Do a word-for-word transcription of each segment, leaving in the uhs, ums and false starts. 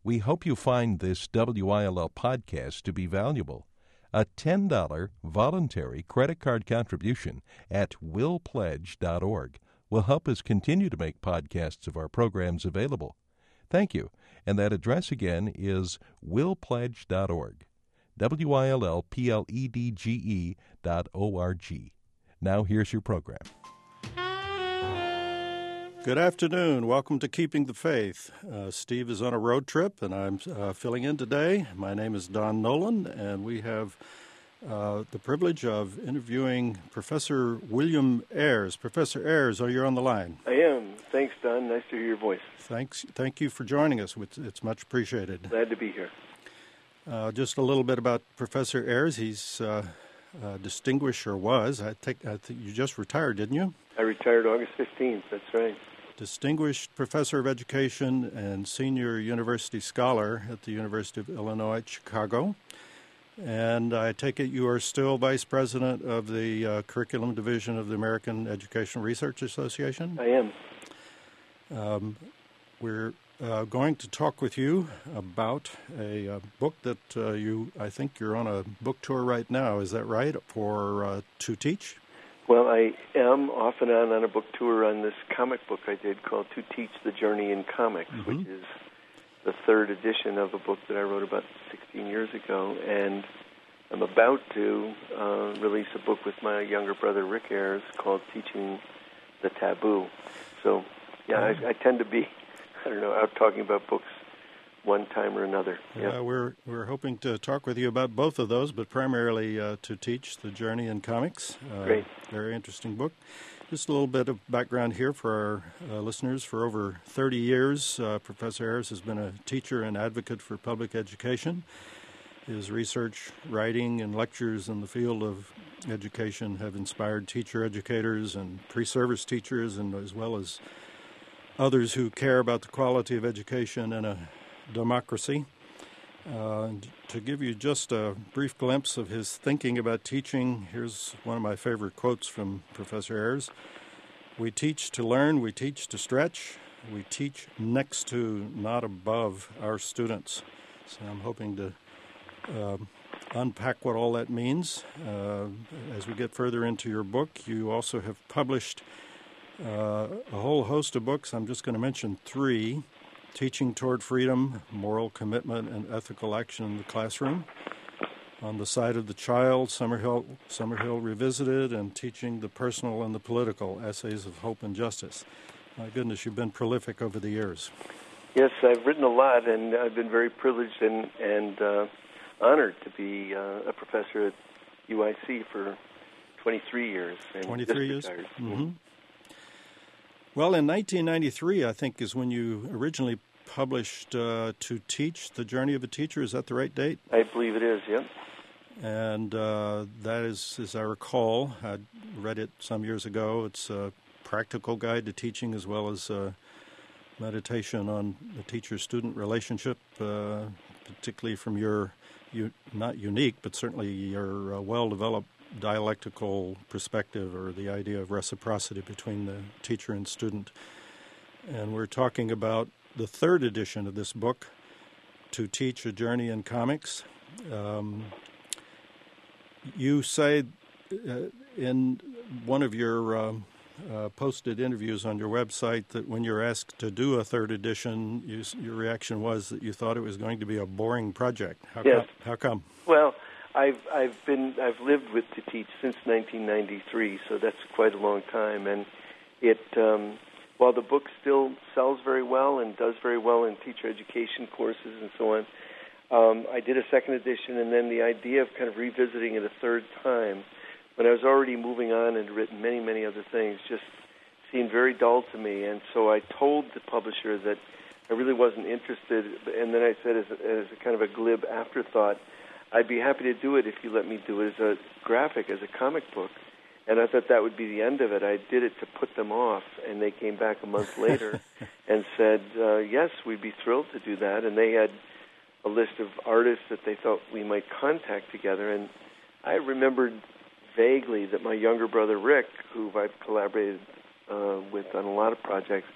We hope you find this W I L L podcast to be valuable. A ten dollars voluntary credit card contribution at will pledge dot org will help us continue to make podcasts of our programs available. Thank you. And that address again is will pledge dot org. W I L L P L E D G E dot O R G. Now here's your program. Good afternoon. Welcome to Keeping the Faith. Uh, Steve is on a road trip, and I'm uh, filling in today. My name is Don Nolan, and we have uh, the privilege of interviewing Professor William Ayers. Professor Ayers, are you on the line? I am. Thanks, Don. Nice to hear your voice. Thanks. Thank you for joining us. It's, it's much appreciated. Glad to be here. Uh, just a little bit about Professor Ayers. He's uh, uh, distinguished, or was. I think, I think you just retired, didn't you? I retired August fifteenth. That's right. Distinguished Professor of Education and Senior University Scholar at the University of Illinois at Chicago. And I take it you are still Vice President of the uh, Curriculum Division of the American Educational Research Association? I am. Um, we're uh, going to talk with you about a, uh book that uh, you, I think you're on a book tour right now. Is that right, for uh, To Teach? Well, I am off and on on a book tour on this comic book I did called To Teach, The Journey in Comics, mm-hmm. which is the third edition of a book that I wrote about sixteen years ago. And I'm about to uh, release a book with my younger brother, Rick Ayers, called Teaching the Taboo. So, yeah, I, I tend to be, I don't know, out talking about books one time or another. Yeah, yeah, we're we're hoping to talk with you about both of those, but primarily uh, To Teach, The Journey in Comics. Uh, Great. Very interesting book. Just a little bit of background here for our uh, listeners. For over thirty years, uh, Professor Ayers has been a teacher and advocate for public education. His research, writing, and lectures in the field of education have inspired teacher educators and pre-service teachers, and as well as others who care about the quality of education in a democracy. Uh, to give you just a brief glimpse of his thinking about teaching, here's one of my favorite quotes from Professor Ayers. We teach to learn, we teach to stretch, we teach next to, not above, our students. So I'm hoping to uh, unpack what all that means. Uh, as we get further into your book, you also have published uh, a whole host of books. I'm just going to mention three. Teaching Toward Freedom, Moral Commitment, and Ethical Action in the Classroom. On the Side of the Child, Summerhill, Summerhill Revisited, and Teaching the Personal and the Political, Essays of Hope and Justice. My goodness, you've been prolific over the years. Yes, I've written a lot, and I've been very privileged and, and uh, honored to be uh, a professor at U I C for twenty-three years. And twenty-three years? Mm-hmm. Mm-hmm. Well, in nineteen ninety-three, I think, is when you originally published uh, To Teach, The Journey of a Teacher. Is that the right date? I believe it is, yeah. And uh, that is, as I recall, I read it some years ago. It's a practical guide to teaching as well as uh, meditation on the teacher-student relationship, uh, particularly from your, you, not unique, but certainly your uh, well-developed dialectical perspective, or the idea of reciprocity between the teacher and student. And we're talking about the third edition of this book, To Teach, A Journey in Comics. Um, you say uh, in one of your um, uh, posted interviews on your website that when you're asked to do a third edition, you, your reaction was that you thought it was going to be a boring project. How yes. come? How come? Well, I've I've been I've lived with To Teach since nineteen ninety-three, so that's quite a long time. And it um, while the book still sells very well and does very well in teacher education courses and so on, um, I did a second edition, and then the idea of kind of revisiting it a third time, when I was already moving on and written many many other things, just seemed very dull to me. And so I told the publisher that I really wasn't interested. And then I said, as a, as a kind of a glib afterthought, I'd be happy to do it if you let me do it as a graphic, as a comic book. And I thought that would be the end of it. I did it to put them off, and they came back a month later and said, uh, yes, we'd be thrilled to do that. And they had a list of artists that they thought we might contact together. And I remembered vaguely that my younger brother, Rick, who I've collaborated uh, with on a lot of projects,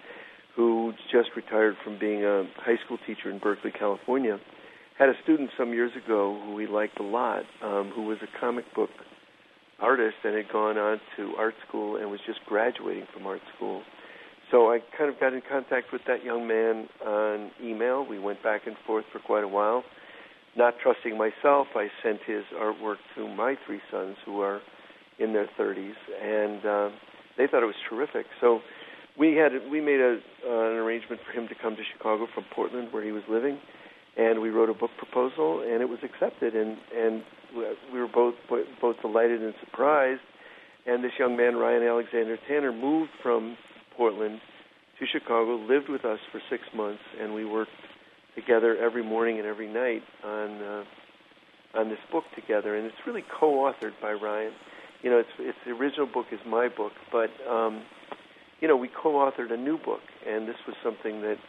who just retired from being a high school teacher in Berkeley, California, had a student some years ago who he liked a lot, um, who was a comic book artist and had gone on to art school and was just graduating from art school. So I kind of got in contact with that young man on email. We went back and forth for quite a while. Not trusting myself, I sent his artwork to my three sons, who are in their thirties, and uh, they thought it was terrific. So we had we made a, uh, an arrangement for him to come to Chicago from Portland, where he was living, and we wrote a book proposal, and it was accepted. And, and we were both both delighted and surprised. And this young man, Ryan Alexander Tanner, moved from Portland to Chicago, lived with us for six months, and we worked together every morning and every night on uh, on this book together. And it's really co-authored by Ryan. You know, it's it's the original book is my book, but um, you know, we co-authored a new book, and this was something that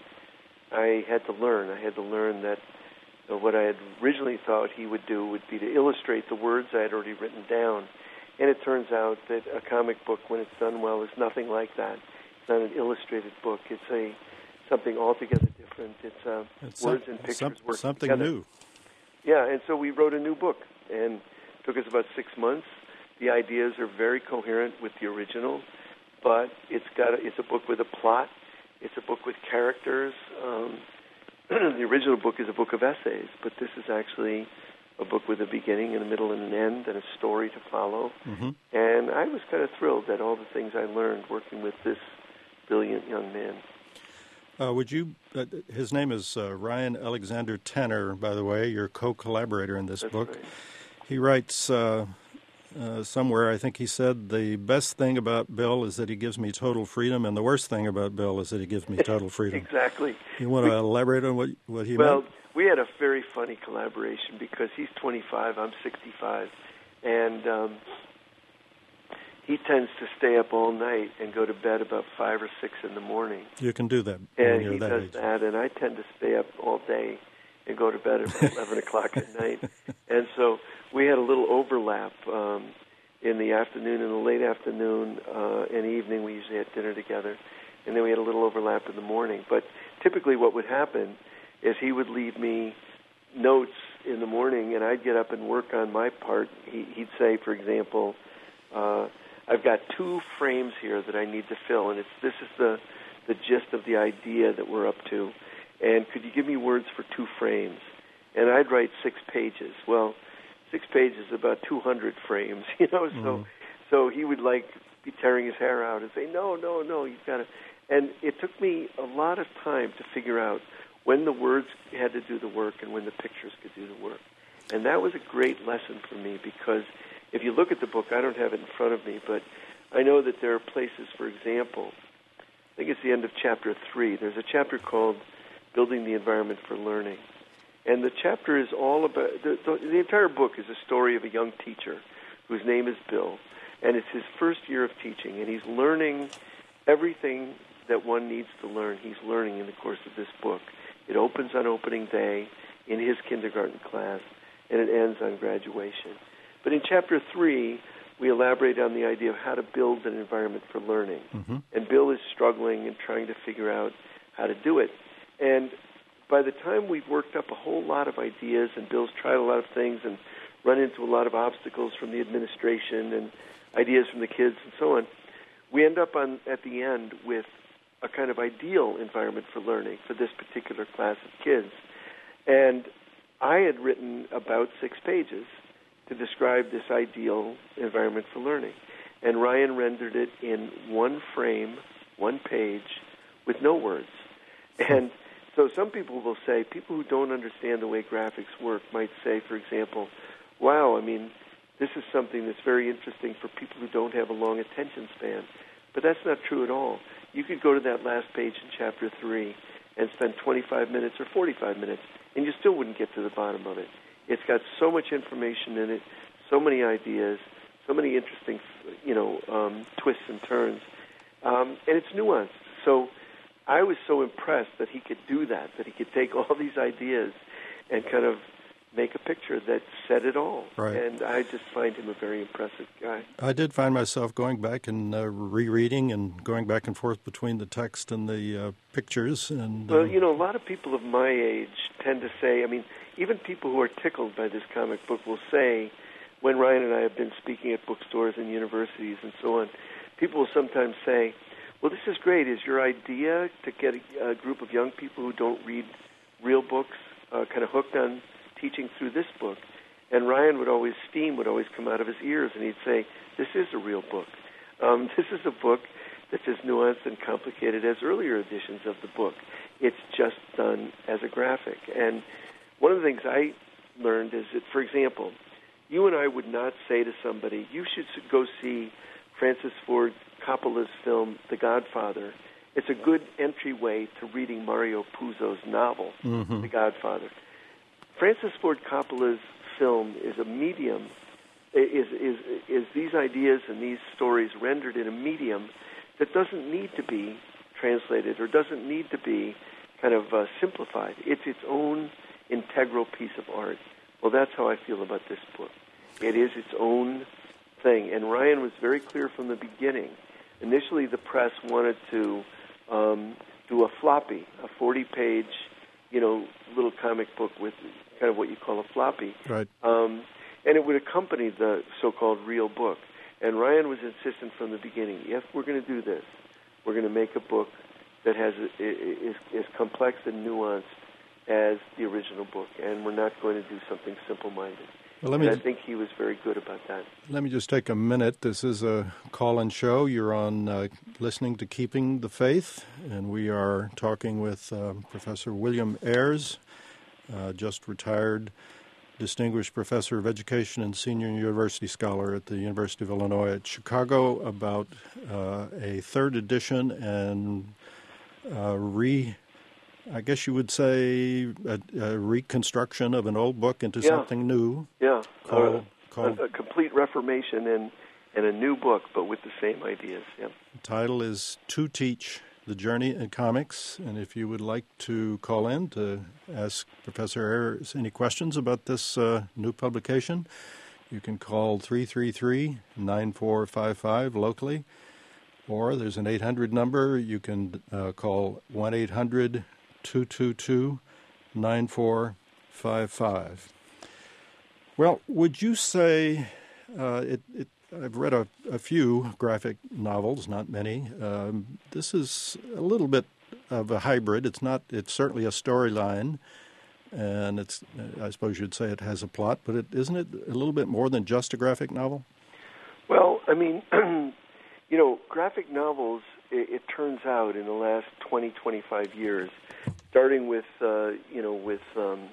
I had to learn. I had to learn that uh, what I had originally thought he would do would be to illustrate the words I had already written down. And it turns out that a comic book, when it's done well, is nothing like that. It's not an illustrated book. It's a something altogether different. It's, uh, it's words some, and pictures some, working something together. new. Yeah, and so we wrote a new book, and it took us about six months. The ideas are very coherent with the original, but it's got a, it's a book with a plot. It's a book with characters. Um, the original book is a book of essays, but this is actually a book with a beginning and a middle and an end and a story to follow. Mm-hmm. And I was kind of thrilled at all the things I learned working with this brilliant young man. Uh, would you, uh, his name is uh, Ryan Alexander Tanner, by the way, your co-collaborator in this That's book. right. He writes uh, uh, somewhere, I think he said, the best thing about Bill is that he gives me total freedom, and the worst thing about Bill is that he gives me total freedom. Exactly. You want to elaborate on what, what he well, meant? Well, we had a very funny collaboration because he's twenty-five, I'm sixty-five, and um, he tends to stay up all night and go to bed about five or six in the morning. You can do that when And you're he that does age. that, and I tend to stay up all day and go to bed at about eleven o'clock at night. And so we had a little overlap um, in the afternoon, in the late afternoon uh, and evening. We usually had dinner together, and then we had a little overlap in the morning. But typically what would happen is he would leave me notes in the morning, and I'd get up and work on my part. He, he'd say, for example, uh, I've got two frames here that I need to fill, and it's this is the the gist of the idea that we're up to. And could you give me words for two frames? And I'd write six pages. Well, six pages is about two hundred frames, you know. So, Mm. so he would like be tearing his hair out and say, "No, no, no, you've got to." And it took me a lot of time to figure out when the words had to do the work and when the pictures could do the work. And that was a great lesson for me because if you look at the book, I don't have it in front of me, but I know that there are places, for example, I think it's the end of chapter three. There's a chapter called Building the Environment for Learning. And the chapter is all about, the, the, the entire book is a story of a young teacher whose name is Bill. And it's his first year of teaching, and he's learning everything that one needs to learn. He's learning in the course of this book. It opens on opening day in his kindergarten class, and it ends on graduation. But in chapter three, we elaborate on the idea of how to build an environment for learning. Mm-hmm. And Bill is struggling and trying to figure out how to do it. And by the time we've worked up a whole lot of ideas, and Bill's tried a lot of things and run into a lot of obstacles from the administration and ideas from the kids and so on, we end up on at the end with a kind of ideal environment for learning for this particular class of kids. And I had written about six pages to describe this ideal environment for learning. And Ryan rendered it in one frame, one page, with no words. And so some people will say, people who don't understand the way graphics work might say, for example, wow, I mean, this is something that's very interesting for people who don't have a long attention span. But that's not true at all. You could go to that last page in chapter three and spend twenty-five minutes or forty-five minutes, and you still wouldn't get to the bottom of it. It's got so much information in it, so many ideas, so many interesting, you know, um, twists and turns, um, and it's nuanced. So I was so impressed that he could do that, that he could take all these ideas and kind of make a picture that said it all. Right. And I just find him a very impressive guy. I did find myself going back and uh, rereading and going back and forth between the text and the uh, pictures. And Well, uh, you know, a lot of people of my age tend to say, I mean, even people who are tickled by this comic book will say, when Ryan and I have been speaking at bookstores and universities and so on, people will sometimes say, well, this is great. Is your idea to get a, a group of young people who don't read real books uh, kind of hooked on teaching through this book? And Ryan would always, steam would always come out of his ears, and he'd say, this is a real book. Um, this is a book that's as nuanced and complicated as earlier editions of the book. It's just done as a graphic. And one of the things I learned is that, for example, you and I would not say to somebody, you should go see Francis Ford Coppola's film, The Godfather. It's a good entryway to reading Mario Puzo's novel, mm-hmm. The Godfather. Francis Ford Coppola's film is a medium, is, is, is these ideas and these stories rendered in a medium that doesn't need to be translated or doesn't need to be kind of uh, simplified. It's its own integral piece of art. Well, that's how I feel about this book. It is its own thing. And Ryan was very clear from the beginning. Initially, the press wanted to um, do a floppy, a forty-page, you know, little comic book with kind of what you call a floppy. Right. Um, and it would accompany the so-called real book. And Ryan was insistent from the beginning, if we're going to do this, we're going to make a book that has a, is, is complex and nuanced as the original book, and we're not going to do something simple-minded. Well, let me, and I think he was very good about that. Let me just take a minute. This is a call-in show. You're on uh, listening to Keeping the Faith, and we are talking with uh, Professor William Ayers, uh, just retired Distinguished Professor of Education and Senior University Scholar at the University of Illinois at Chicago, about uh, a third edition and uh, re- I guess you would say a, a reconstruction of an old book into yeah. something new. Yeah, called, uh, called, a, a complete reformation and, and a new book, but with the same ideas. Yeah. The title is To Teach, The Journey in Comics. And if you would like to call in to ask Professor Ayers any questions about this uh, new publication, you can call three three three, nine four five five locally, or there's an eight hundred number. You can uh, call one eight hundred two two two nine four five five. Well, would you say, uh, it, it, I've read a, a few graphic novels, not many. Um, this is a little bit of a hybrid. It's not, it's certainly a storyline, and it's, I suppose you'd say it has a plot, but it, isn't it a little bit more than just a graphic novel? Well, I mean, you know, graphic novels, it, it turns out in the last twenty, twenty-five years, starting with, uh, you know, with um,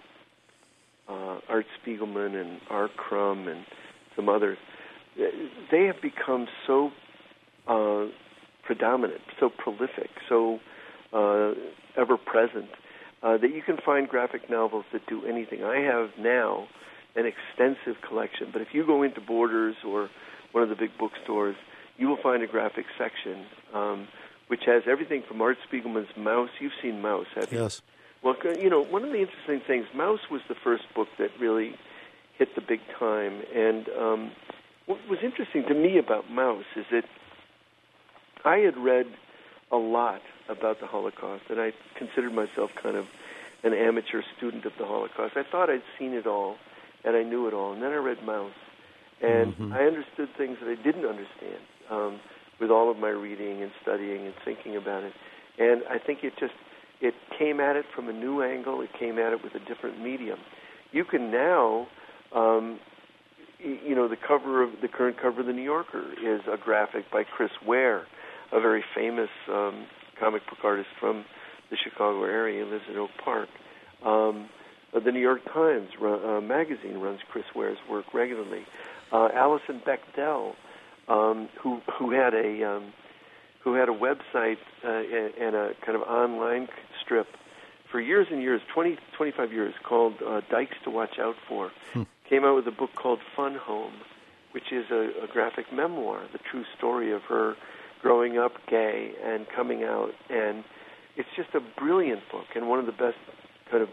uh, Art Spiegelman and R. Crumb and some others, they have become so uh, predominant, so prolific, so uh, ever-present, uh, that you can find graphic novels that do anything. I have now an extensive collection, but if you go into Borders or one of the big bookstores, you will find a graphic section um, which has everything from Art Spiegelman's Mouse. You've seen Mouse, have you? Yes. Well, you know, one of the interesting things, Mouse was the first book that really hit the big time. And um, what was interesting to me about Mouse is that I had read a lot about the Holocaust, and I considered myself kind of an amateur student of the Holocaust. I thought I'd seen it all, and I knew it all. And then I read Mouse, and mm-hmm. I understood things that I didn't understand um, with all of my reading and studying and thinking about it. And I think it just, it came at it from a new angle. It came at it with a different medium. You can now, um, you know, the cover of, the current cover of the New Yorker is a graphic by Chris Ware, a very famous um, comic book artist from the Chicago area. He lives in Oak Park. Um, the New York Times uh, magazine runs Chris Ware's work regularly. Uh, Alison Bechdel, um, who who had a um, who had a website uh, and a kind of online strip for years and years, twenty, twenty-five years, called uh, Dykes to Watch Out For, hmm. came out with a book called Fun Home, which is a, a graphic memoir, the true story of her growing up gay and coming out. And it's just a brilliant book and one of the best kind of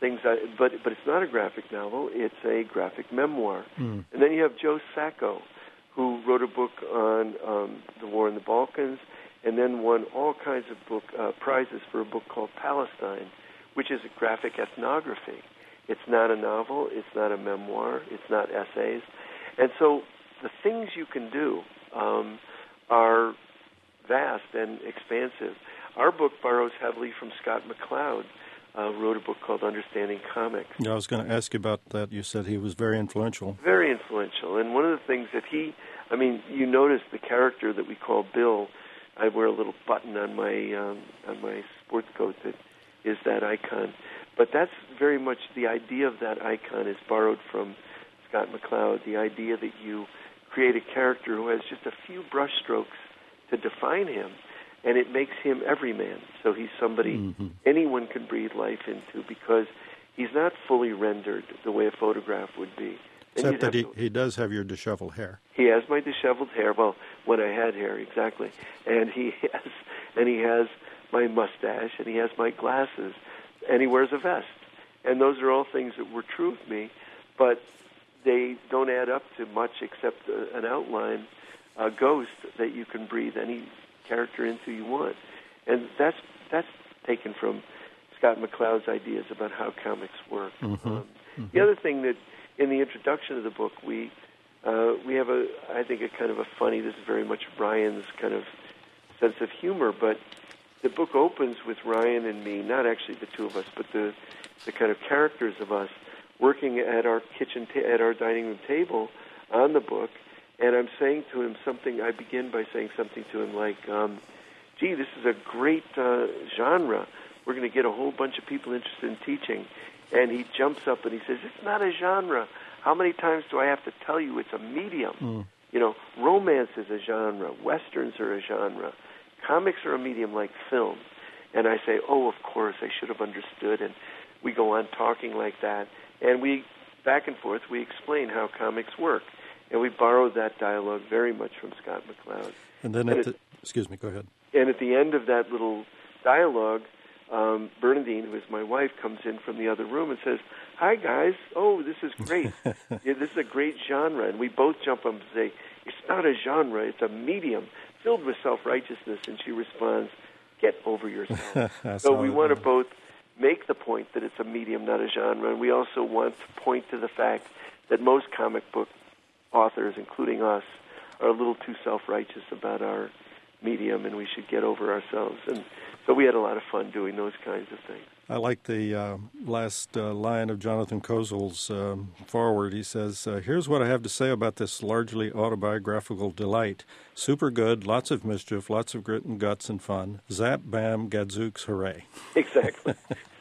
things. I, but but it's not a graphic novel. It's a graphic memoir. Mm. And then you have Joe Sacco, who wrote a book on um, the war in the Balkans, and then won all kinds of book uh, prizes for a book called Palestine, which is a graphic ethnography. It's not a novel. It's not a memoir. It's not essays. And so the things you can do um, are vast and expansive. Our book borrows heavily from Scott McCloud, uh, wrote a book called Understanding Comics. Yeah, I was going to ask you about that. You said he was very influential. Very influential. And one of the things that he, I mean, you notice the character that we call Bill. I wear a little button on my um, on my sports coat that is that icon. But that's very much the idea of that icon is borrowed from Scott McCloud, the idea that you create a character who has just a few brushstrokes to define him, and it makes him everyman. So he's somebody mm-hmm. anyone can breathe life into because he's not fully rendered the way a photograph would be. Except that he, to, he does have your disheveled hair. He has my disheveled hair. Well, when I had hair, exactly. And he has, and he has my mustache, and he has my glasses, and he wears a vest. And those are all things that were true of me, but they don't add up to much except uh, an outline, a ghost that you can breathe any character into you want. And that's that's taken from Scott McCloud's ideas about how comics work. Mm-hmm. Um, mm-hmm. The other thing that in the introduction of the book, we uh, we have a, I think, a kind of a funny, this is very much Ryan's kind of sense of humor, but the book opens with Ryan and me, not actually the two of us, but the the kind of characters of us working at our kitchen, ta- at our dining room table on the book, and I'm saying to him something, I begin by saying something to him like, um, gee, this is a great uh, genre. We're going to get a whole bunch of people interested in teaching. And he jumps up and he says, it's not a genre. How many times do I have to tell you it's a medium? Mm. You know, romance is a genre. Westerns are a genre. Comics are a medium like film. And I say, oh, of course, I should have understood. And we go on talking like that. And we, back and forth, we explain how comics work. And we borrowed that dialogue very much from Scott McCloud. And then, and at it, the, excuse me, go ahead. And at the end of that little dialogue, um, Bernadine, who is my wife, comes in from the other room and says, hi, guys. Oh, this is great. Yeah, this is a great genre. And we both jump up and say, it's not a genre, it's a medium filled with self-righteousness. And she responds, get over yourself. So we want to both make the point that it's a medium, not a genre, and we also want to point to the fact that most comic book authors, including us, are a little too self-righteous about our medium, and we should get over ourselves. And so we had a lot of fun doing those kinds of things. I like the uh, last uh, line of Jonathan Kozol's um, foreword. He says, uh, here's what I have to say about this largely autobiographical delight. Super good, lots of mischief, lots of grit and guts and fun. Zap, bam, gadzooks, hooray. Exactly.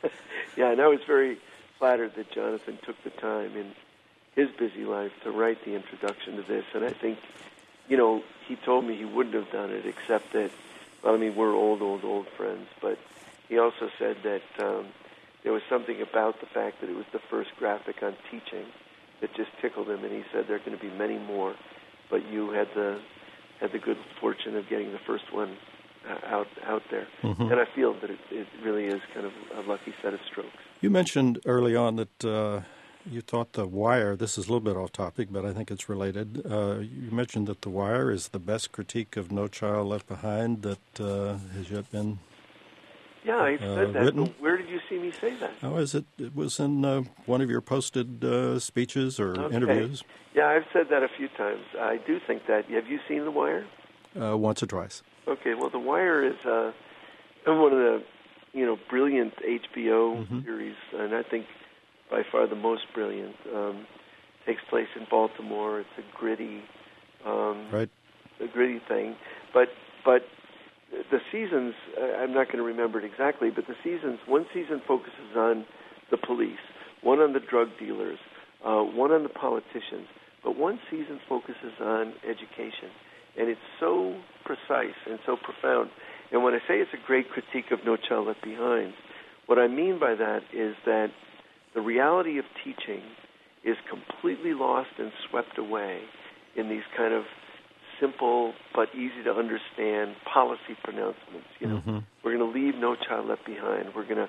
Yeah, and I was very flattered that Jonathan took the time in his busy life to write the introduction to this. And I think, you know, he told me he wouldn't have done it except that, well, I mean, we're old, old, old friends, but he also said that um, there was something about the fact that it was the first graphic on teaching that just tickled him, and he said there are going to be many more, but you had the had the good fortune of getting the first one uh, out out there. Mm-hmm. And I feel that it, it really is kind of a lucky set of strokes. You mentioned early on that uh, you thought The Wire, this is a little bit off topic, but I think it's related. Uh, you mentioned that The Wire is the best critique of No Child Left Behind that uh, has yet been Yeah, I said uh, that. written. But where did you see me say that? Oh, is it? It was in uh, one of your posted uh, speeches or Okay. interviews. Yeah, I've said that a few times. I do think that. Have you seen The Wire? Uh, once or twice. Okay, well, The Wire is uh, one of the, you know, brilliant H B O Mm-hmm. series, and I think by far the most brilliant. Um, takes place in Baltimore. It's a gritty, um, Right. a gritty thing, but but the seasons, uh, I'm not going to remember it exactly, but the seasons, one season focuses on the police, one on the drug dealers, uh, one on the politicians, but one season focuses on education. And it's so precise and so profound. And when I say it's a great critique of No Child Left Behind, what I mean by that is that the reality of teaching is completely lost and swept away in these kind of simple but easy to understand policy pronouncements. You know, Mm-hmm. we're going to leave No Child Left Behind. We're going to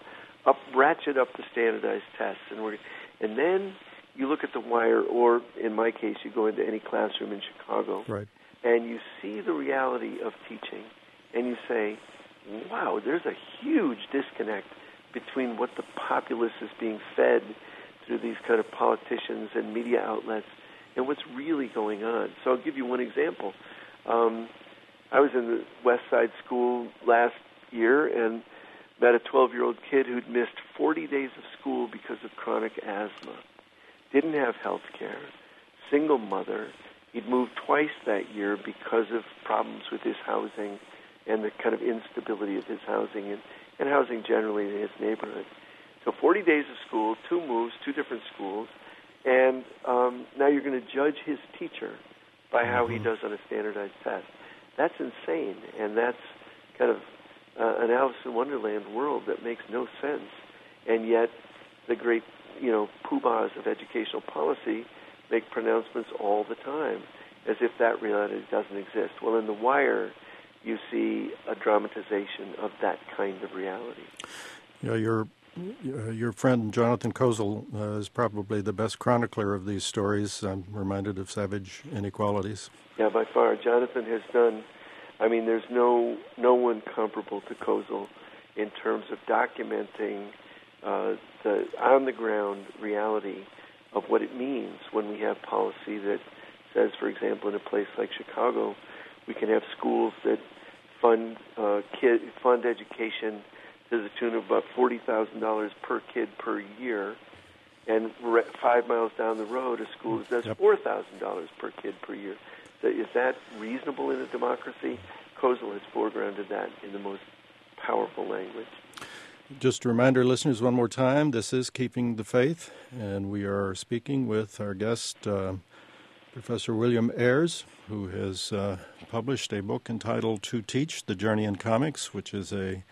up, ratchet up the standardized tests, and we're, and then you look at the wire, or in my case, you go into any classroom in Chicago, right, and you see the reality of teaching, and you say, wow, there's a huge disconnect between what the populace is being fed through these kind of politicians and media outlets and what's really going on. So I'll give you one example. Um, I was in the West Side School last year and met a twelve-year-old kid who'd missed forty days of school because of chronic asthma. Didn't have health care, single mother. He'd moved twice that year because of problems with his housing and the kind of instability of his housing and, and housing generally in his neighborhood. So forty days of school, two moves, two different schools, and um, now you're going to judge his teacher by how mm-hmm. he does on a standardized test. That's insane, and that's kind of uh, an Alice in Wonderland world that makes no sense. And yet the great, you know, poobahs of educational policy make pronouncements all the time as if that reality doesn't exist. Well, in The Wire, you see a dramatization of that kind of reality. Yeah, your uh, your friend Jonathan Kozol uh, is probably the best chronicler of these stories. I'm reminded of Savage Inequalities. Yeah, by far. Jonathan has done, I mean, there's no no one comparable to Kozol in terms of documenting uh, the on-the-ground reality of what it means when we have policy that says, for example, in a place like Chicago, we can have schools that fund uh, kid fund education to the tune of about forty thousand dollars per kid per year, and five miles down the road, a school that does yep. four thousand dollars per kid per year. So is that reasonable in a democracy? Kozol has foregrounded that in the most powerful language. Just to remind our listeners one more time, this is Keeping the Faith, and we are speaking with our guest, uh, Professor William Ayers, who has uh, published a book entitled To Teach, The Journey in Comics, which is a,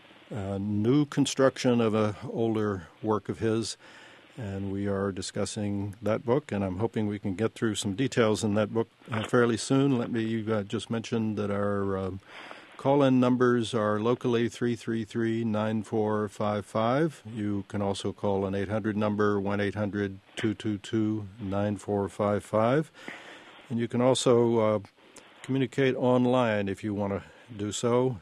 a new construction of an older work of his. And we are discussing that book, and I'm hoping we can get through some details in that book uh, fairly soon. Let me uh, just mention that our uh, call-in numbers are locally three three three, nine four five five. You can also call an eight hundred number, one eight hundred, two two two, nine four five five. And you can also uh, communicate online if you want to do so,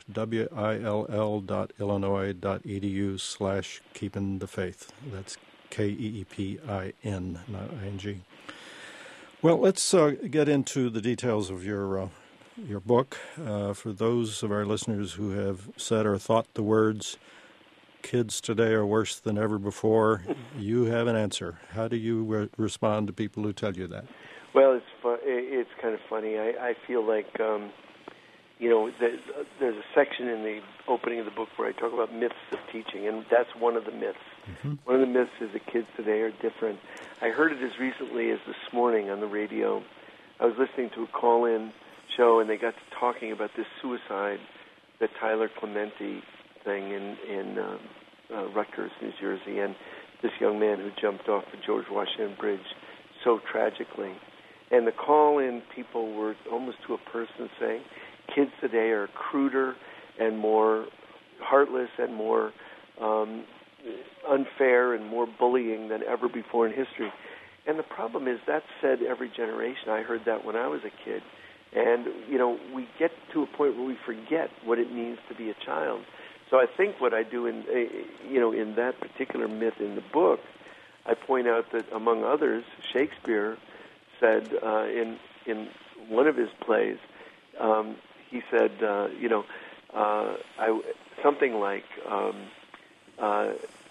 will dot illinois dot edu slash keeping the faith. That's K E E P I N, not I N G. Well, let's uh, get into the details of your uh, your book. Uh, for those of our listeners who have said or thought the words, kids today are worse than ever before, you have an answer. How do you re- respond to people who tell you that? Well, it's fu- it's kind of funny. I, I feel like, um, you know, there's, there's a section in the opening of the book where I talk about myths of teaching, and that's one of the myths. Mm-hmm. One of the myths is that kids today are different. I heard it as recently as this morning on the radio. I was listening to a call-in show, and they got to talking about this suicide, the Tyler Clementi thing in, in uh, uh, Rutgers, New Jersey, and this young man who jumped off the George Washington Bridge so tragically. And the call-in people were almost to a person saying, kids today are cruder and more heartless and more um, unfair and more bullying than ever before in history. And the problem is that's said every generation. I heard that when I was a kid. And, you know, we get to a point where we forget what it means to be a child. So I think what I do in, you know, in that particular myth in the book, I point out that, among others, Shakespeare said uh, in in one of his plays, um, he said, uh, you know, uh, I, something like, um, uh,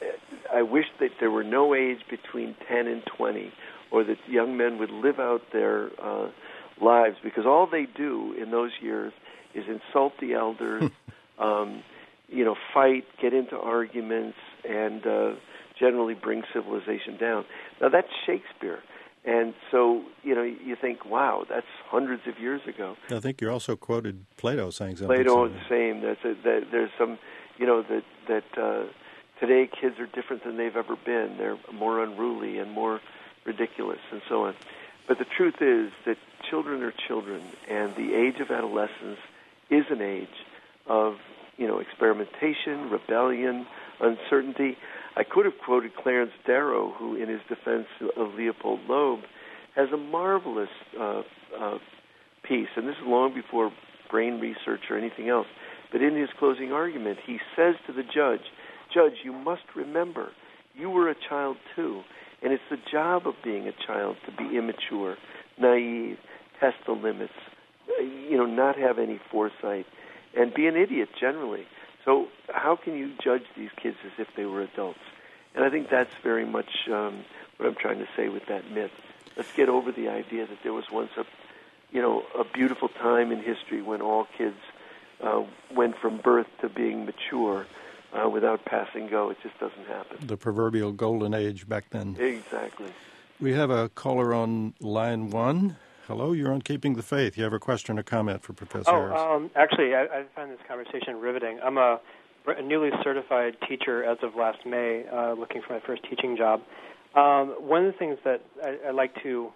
I wish that there were no age between ten and twenty, or that young men would live out their uh, lives, because all they do in those years is insult the elders, um, you know, fight, get into arguments, and uh, generally bring civilization down. Now, that's Shakespeare. And so, you know, you think, wow, that's hundreds of years ago. I think you also quoted Plato saying something. Plato is the same. That's a, that there's some, you know, that that uh, today kids are different than they've ever been. They're more unruly and more ridiculous and so on. But the truth is that children are children, and the age of adolescence is an age of, you know, experimentation, rebellion, uncertainty. I could have quoted Clarence Darrow, who, in his defense of Leopold Loeb, has a marvelous uh, uh, piece, and this is long before brain research or anything else. But in his closing argument, he says to the judge, Judge, you must remember, you were a child too, and it's the job of being a child to be immature, naive, test the limits, you know, not have any foresight, and be an idiot generally. So how can you judge these kids as if they were adults? And I think that's very much um, what I'm trying to say with that myth. Let's get over the idea that there was once a, you know, a beautiful time in history when all kids uh, went from birth to being mature uh, without pass and go. It just doesn't happen. The proverbial golden age back then. Exactly. We have a caller on line one. Hello, you're on Keeping the Faith. You have a question or comment for Professor oh, Harris? Um, actually, I, I find this conversation riveting. I'm a, a newly certified teacher as of last May, uh, looking for my first teaching job. Um, one of the things that I, I like to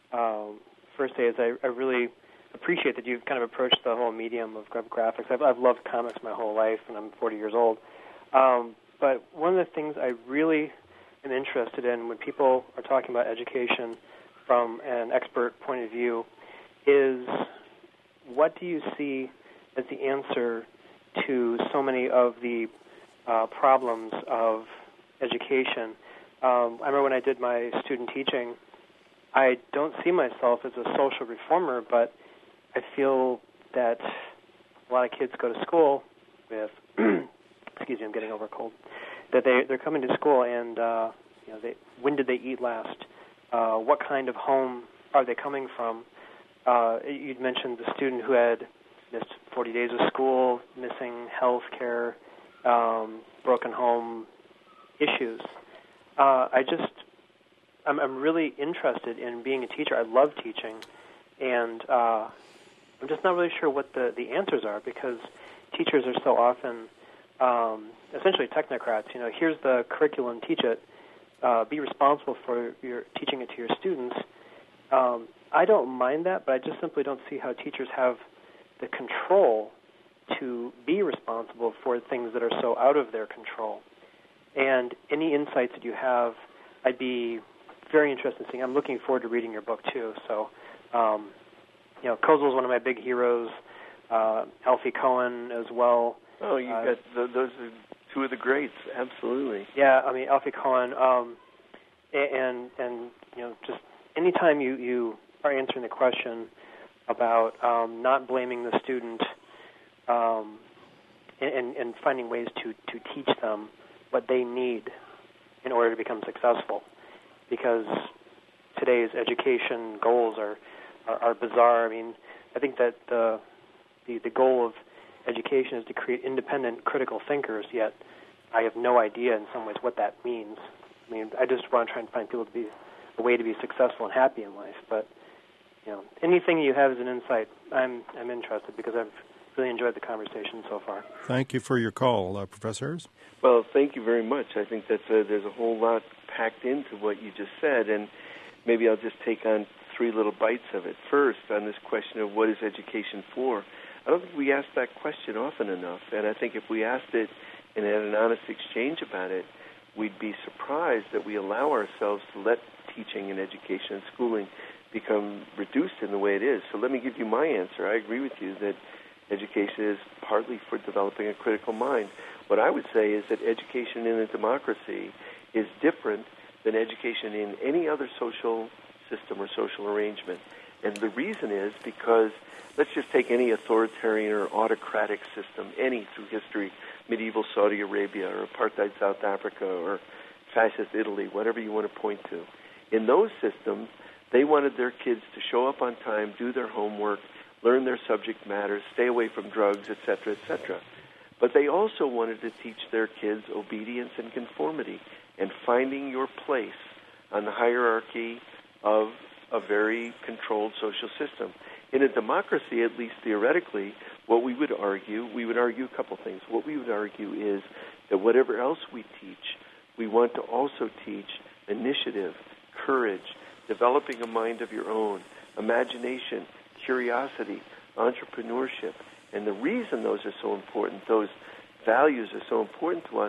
um, first say is I, I really appreciate that you've kind of approached the whole medium of graphics. I've, I've loved comics my whole life, and I'm forty years old. Um, but one of the things I really am interested in when people are talking about education from an expert point of view is, what do you see as the answer to so many of the uh, problems of education? Um, I remember when I did my student teaching, I don't see myself as a social reformer, but I feel that a lot of kids go to school with, excuse me, I'm getting over a cold, that they, they're coming to school and, uh, you know, they, when did they eat last? Uh, what kind of home are they coming from? Uh, you'd mentioned the student who had missed forty days of school, missing health care, um, broken home issues. Uh, I just, I'm, I'm really interested in being a teacher. I love teaching, and uh, I'm just not really sure what the, the answers are, because teachers are so often um, essentially technocrats. You know, here's the curriculum, teach it. Uh, be responsible for your teaching it to your students. Um, I don't mind that, but I just simply don't see how teachers have the control to be responsible for things that are so out of their control. And any insights that you have, I'd be very interested in seeing. I'm looking forward to reading your book, too. So, um, you know, Kozel's one of my big heroes, uh, Alfie Cohen as well. Oh, you uh, got the, those are two of the greats, absolutely. Yeah, I mean, Alfie Cohen, um, and, and, you know, just anytime you, you are answering the question about um, not blaming the student um, and, and finding ways to, to teach them what they need in order to become successful, because today's education goals are, are, are bizarre. I mean, I think that the, the, the goal of education is to create independent, critical thinkers, yet I have no idea in some ways what that means. I mean, I just want to try and find people to be a way to be successful and happy in life. But, you know, anything you have as an insight, I'm I'm interested, because I've really enjoyed the conversation so far. Thank you for your call, uh, Professor Harris. Well, thank you very much. I think that's a, there's a whole lot packed into what you just said, and maybe I'll just take on three little bites of it. First, on this question of what is education for, I don't think we ask that question often enough, and I think if we asked it and had an honest exchange about it, we'd be surprised that we allow ourselves to let teaching and education and schooling become reduced in the way it is. So let me give you my answer. I agree with you that education is partly for developing a critical mind. What I would say is that education in a democracy is different than education in any other social system or social arrangement. And the reason is because, let's just take any authoritarian or autocratic system, any through history, medieval Saudi Arabia or apartheid South Africa or fascist Italy, whatever you want to point to. In those systems, they wanted their kids to show up on time, do their homework, learn their subject matter, stay away from drugs, et cetera, et cetera. But they also wanted to teach their kids obedience and conformity and finding your place on the hierarchy of a very controlled social system. In a democracy, at least theoretically, what we would argue, we would argue a couple things. What we would argue is that whatever else we teach, we want to also teach initiative, courage, developing a mind of your own, imagination, curiosity, entrepreneurship. And the reason those are so important, those values are so important to us,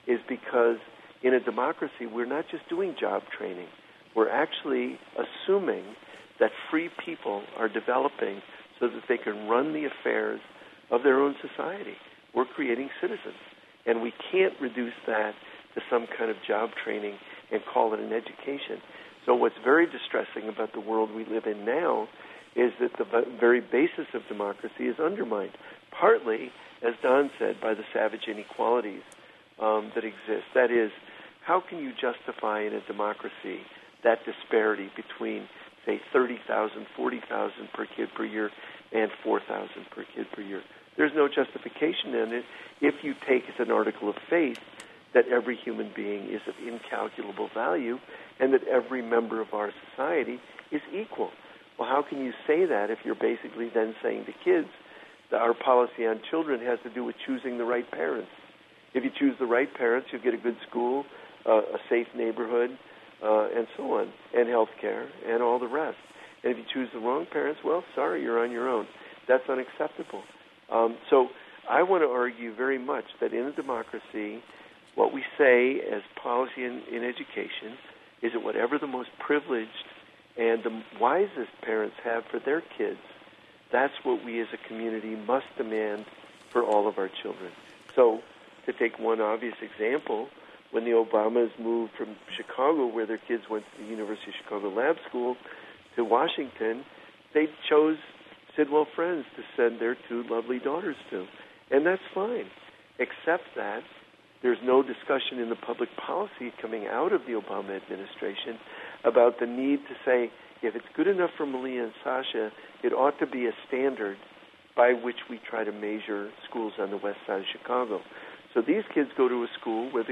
is because in a democracy, we're not just doing job training. We're actually assuming that free people are developing so that they can run the affairs of their own society. We're creating citizens, and we can't reduce that to some kind of job training and call it an education. So what's very distressing about the world we live in now is that the very basis of democracy is undermined, partly, as Don said, by the savage inequalities um, that exist. That is, how can you justify in a democracy that disparity between, say, thirty thousand, forty thousand per kid per year and four thousand per kid per year? There's no justification in it if you take as an article of faith that every human being is of incalculable value and that every member of our society is equal. Well, how can you say that if you're basically then saying to kids that our policy on children has to do with choosing the right parents? If you choose the right parents, you'll get a good school, uh, a safe neighborhood, uh, and so on, and health care, and all the rest. And if you choose the wrong parents, well, sorry, you're on your own. That's unacceptable. Um, so I want to argue very much that in a democracy, what we say as policy in, in education is that whatever the most privileged and the wisest parents have for their kids, that's what we as a community must demand for all of our children. So to take one obvious example, when the Obamas moved from Chicago, where their kids went to the University of Chicago Lab School, to Washington, they chose Sidwell Friends to send their two lovely daughters to. And that's fine, except that there's no discussion in the public policy coming out of the Obama administration about the need to say, if it's good enough for Malia and Sasha, it ought to be a standard by which we try to measure schools on the west side of Chicago. So these kids go to a school where the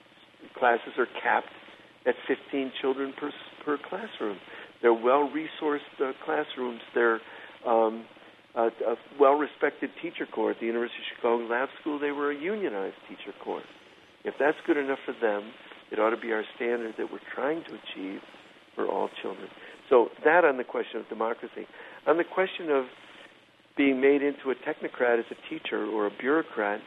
classes are capped at fifteen children per, per classroom. They're well-resourced uh, classrooms. They're um, a, a well-respected teacher corps. At the University of Chicago Lab School, they were a unionized teacher corps. If that's good enough for them, it ought to be our standard that we're trying to achieve for all children. So that on the question of democracy. On the question of being made into a technocrat as a teacher or a bureaucrat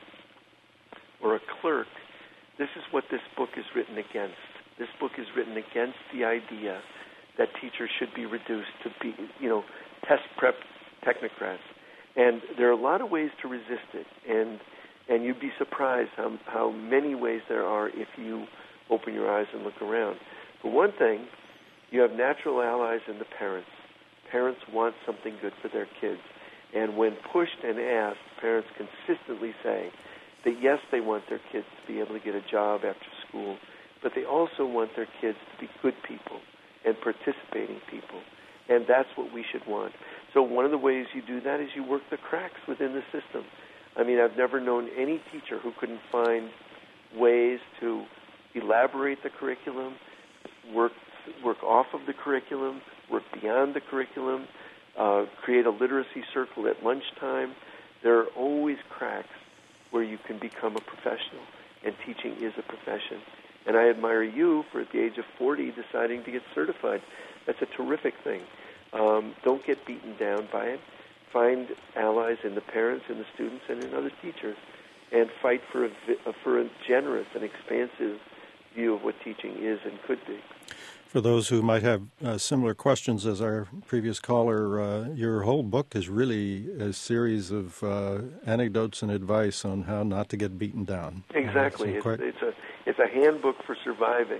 or a clerk, this is what this book is written against. This book is written against the idea that teachers should be reduced to be, you know, test prep technocrats. And there are a lot of ways to resist it, and and you'd be surprised how how many ways there are if you open your eyes and look around. For one thing, you have natural allies in the parents. Parents want something good for their kids. And when pushed and asked, parents consistently say that yes, they want their kids to be able to get a job after school, but they also want their kids to be good people and participating people. And that's what we should want. So one of the ways you do that is you work the cracks within the system. I mean, I've never known any teacher who couldn't find ways to elaborate the curriculum, work work off of the curriculum, work beyond the curriculum, uh, create a literacy circle at lunchtime. There are always cracks where you can become a professional, and teaching is a profession. And I admire you for, at the age of forty, deciding to get certified. That's a terrific thing. Um, don't get beaten down by it. Find allies in the parents and the students and in other teachers, and fight for a, for a generous and expansive view of what teaching is and could be. For those who might have uh, similar questions as our previous caller, uh, your whole book is really a series of uh, anecdotes and advice on how not to get beaten down. Exactly. Uh, it's, quite... it's a it's a handbook for surviving.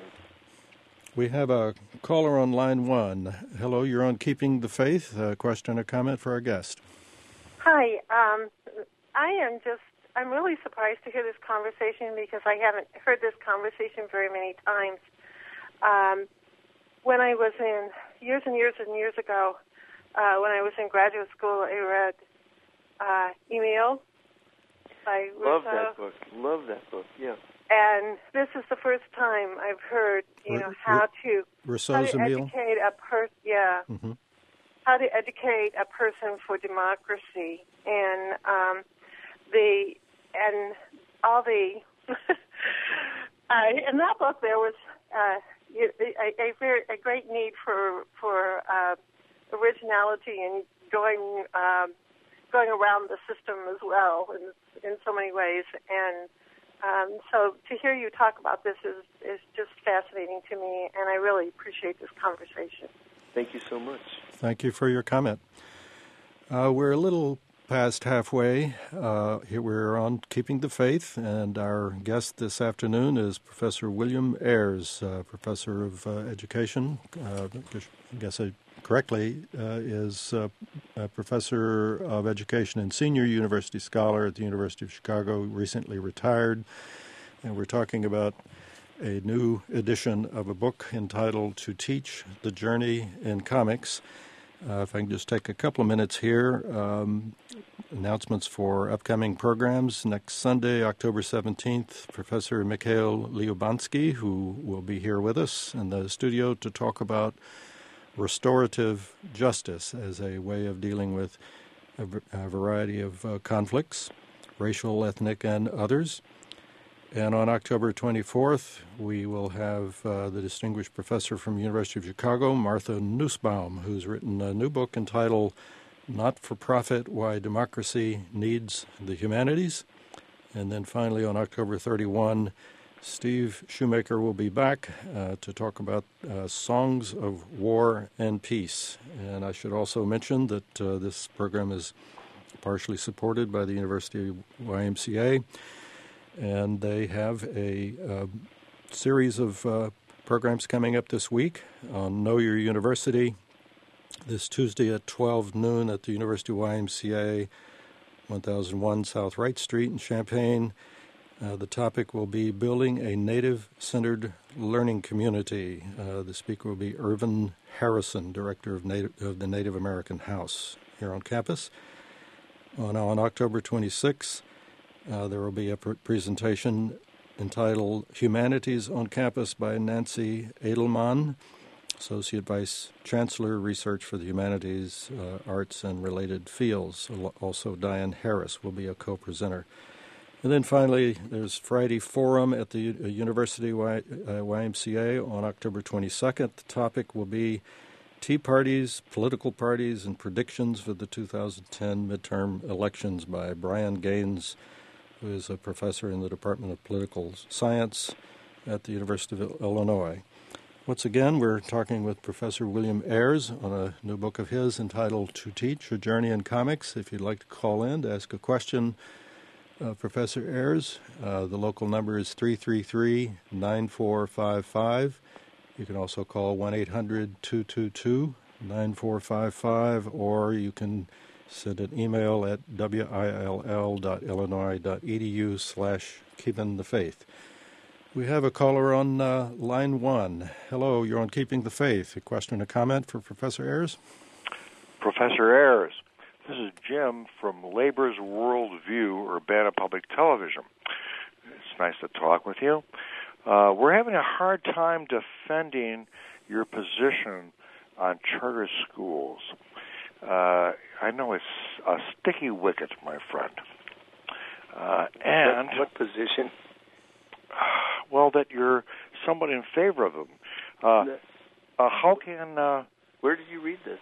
We have a caller on line one. Hello, you're on Keeping the Faith. A question or comment for our guest. Hi. Um, I am just, I'm really surprised to hear this conversation because I haven't heard this conversation very many times. Um, when I was in, years and years and years ago, uh, when I was in graduate school, I read uh, Emile by Rousseau. Love that book. Love that book, yeah. And this is the first time I've heard, you know, how to, Rousseau's how to Emile? educate a person, yeah, mm-hmm. how to educate a person for democracy. And um, the, and all the, uh, in that book there was uh, a, a, very, a great need for, for uh, originality and going, um, going around the system as well in, in so many ways. And Um, so to hear you talk about this is, is just fascinating to me, and I really appreciate this conversation. Thank you so much. Thank you for your comment. Uh, we're a little past halfway. Uh, here we're on Keeping the Faith, and our guest this afternoon is Professor William Ayers, uh, Professor of uh, Education. Uh, I guess I correctly, uh, is uh, a Professor of Education and Senior University Scholar at the University of Chicago, recently retired. And we're talking about a new edition of a book entitled To Teach, The Journey in Comics. Uh, if I can just take a couple of minutes here, um, announcements for upcoming programs. Next Sunday, October seventeenth, Professor Mikhail Lyubansky, who will be here with us in the studio to talk about restorative justice as a way of dealing with a, a variety of uh, conflicts, racial, ethnic, and others. And on October twenty-fourth, we will have uh, the distinguished professor from the University of Chicago, Martha Nussbaum, who's written a new book entitled Not for Profit, Why Democracy Needs the Humanities. And then finally on October thirty-first, Steve Shoemaker will be back uh, to talk about uh, Songs of War and Peace. And I should also mention that uh, this program is partially supported by the University Y M C A, and they have a uh, series of uh, programs coming up this week on Know Your University, this Tuesday at twelve noon at the University Y M C A, one thousand one South Wright Street in Champaign. Uh, the topic will be Building a Native-Centered Learning Community. Uh, the speaker will be Irvin Harrison, Director of, Native, of the Native American House here on campus. On, on October twenty-sixth, uh, there will be a pr- presentation entitled Humanities on Campus by Nancy Edelman, Associate Vice Chancellor, Research for the Humanities, uh, Arts, and Related Fields. Also, Diane Harris will be a co-presenter. And then finally, there's Friday Forum at the U- University y- uh, Y M C A on October twenty-second. The topic will be Tea Parties, Political Parties, and Predictions for the two thousand ten midterm elections by Brian Gaines, who is a professor in the Department of Political Science at the University of Illinois. Once again, we're talking with Professor William Ayers on a new book of his entitled To Teach, A Journey in Comics. If you'd like to call in to ask a question, Uh, Professor Ayers, uh, the local number is three three three, nine four five five. You can also call one eight hundred, two two two, nine four five five, or you can send an email at will.illinois.edu slash keeping the faith. We have a caller on uh, line one. Hello, you're on Keeping the Faith. A question or comment for Professor Ayers? Professor Ayers, this is Jim from Labor's Worldview, Urbana Public Television. It's nice to talk with you. Uh, we're having a hard time defending your position on charter schools. Uh, I know it's a sticky wicket, my friend. Uh, and what, what position? Well, that you're somewhat in favor of them. Uh, uh, how can... Uh, Where did you read this?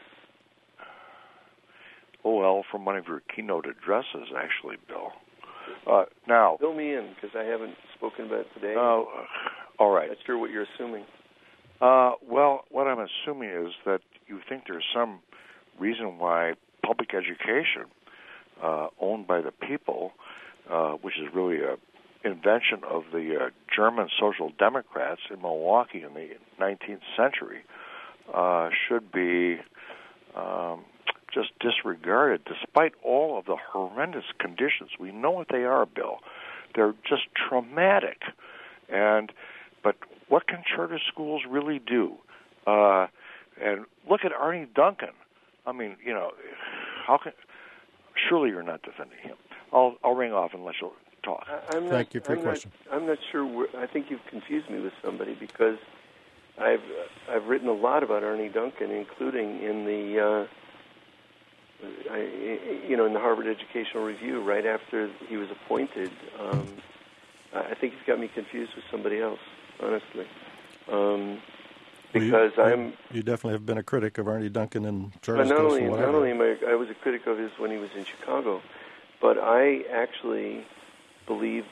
Oh, well, from one of your keynote addresses, actually, Bill. Uh, now... Fill me in, because I haven't spoken about it today. Uh, all right. I'm not sure what you're assuming. Uh, well, what I'm assuming is that you think there's some reason why public education, uh, owned by the people, uh, which is really a invention of the uh, German Social Democrats in Milwaukee in the nineteenth century, uh, should be um, just disregarded, despite all of the horrendous conditions. We know what they are, Bill. They're just traumatic. And but what can charter schools really do? Uh, and look at Arne Duncan. I mean, you know, how can? Surely you're not defending him. I'll I'll ring off and let you talk. I, I'm Thank not, you for your I'm question. Not, I'm not sure. Where, I think you've confused me with somebody, because I've I've written a lot about Arne Duncan, including in the uh, I, you know in the Harvard Educational Review right after he was appointed. Um, I think he's got me confused with somebody else, honestly. Um, because well, you, I'm you definitely have been a critic of Arne Duncan and charter but not schools only and not whatever. only am I, I was a critic of his when he was in Chicago, but I actually believe that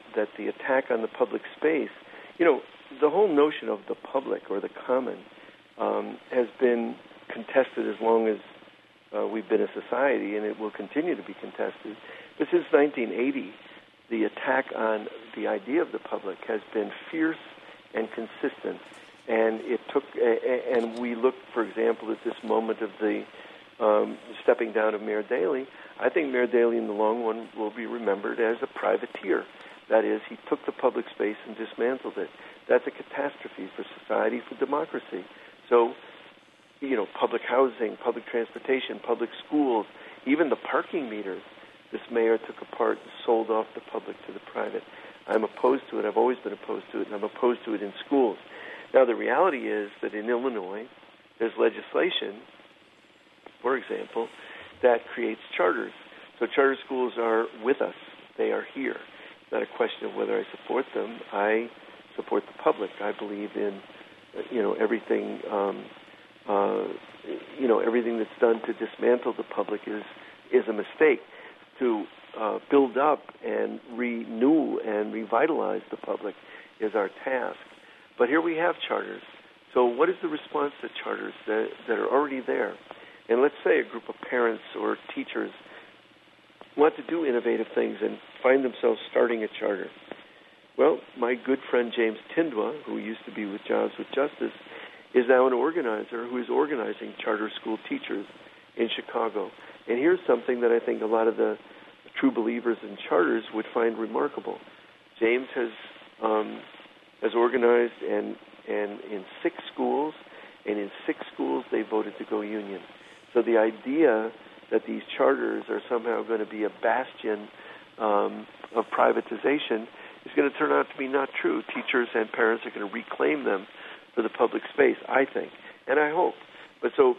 that the attack on the public space, you know, the whole notion of the public or the common um, has been contested as long as uh, we've been a society, and it will continue to be contested. But since nineteen eighty, the attack on the idea of the public has been fierce and consistent. And it took, and we look, for example, at this moment of the um, stepping down of Mayor Daley. I think Mayor Daley, in the long run, will be remembered as a privateer. That is, he took the public space and dismantled it. That's a catastrophe for society, for democracy. So, you know, public housing, public transportation, public schools, even the parking meters, this mayor took apart and sold off the public to the private. I'm opposed to it. I've always been opposed to it, and I'm opposed to it in schools. Now, the reality is that in Illinois, there's legislation, for example, that creates charters. So charter schools are with us. They are here. It's not a question of whether I support them. I support the public. I believe in, you know, everything, um, uh, you know, everything that's done to dismantle the public is is a mistake. To uh, build up and renew and revitalize the public is our task. But here we have charters. So what is the response to charters that, that are already there? And let's say a group of parents or teachers want to do innovative things and find themselves starting a charter. Well, my good friend James Tindwa, who used to be with Jobs with Justice, is now an organizer who is organizing charter school teachers in Chicago. And here's something that I think a lot of the true believers in charters would find remarkable. James has um, has organized and and in six schools, and in six schools they voted to go union. So the idea that these charters are somehow going to be a bastion um, of privatization is going to turn out to be not true. Teachers and parents are going to reclaim them for the public space, I think, and I hope. But so